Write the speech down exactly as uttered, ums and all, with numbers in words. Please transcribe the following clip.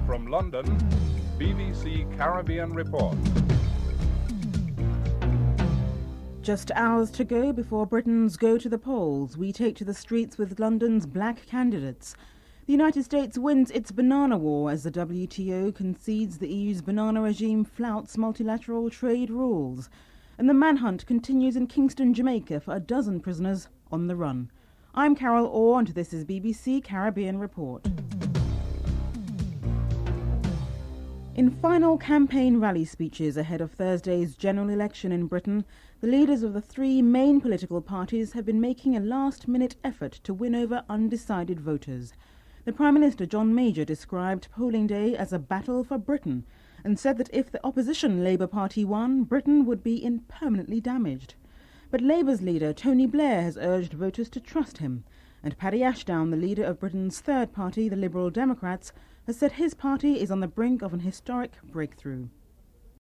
From London, B B C Caribbean Report. Just hours to go before Britons go to the polls, we take to the streets with London's black candidates. The United States wins its banana war as the W T O concedes the E U's banana regime flouts multilateral trade rules. And the manhunt continues in Kingston, Jamaica for a dozen prisoners on the run. I'm Carol Orr and this is B B C Caribbean Report. In final campaign rally speeches ahead of Thursday's general election in Britain, the leaders of the three main political parties have been making a last-minute effort to win over undecided voters. The Prime Minister, John Major, described polling day as a battle for Britain and said that if the opposition Labour Party won, Britain would be impermanently damaged. But Labour's leader, Tony Blair, has urged voters to trust him, and Paddy Ashdown, the leader of Britain's third party, the Liberal Democrats, has said his party is on the brink of an historic breakthrough.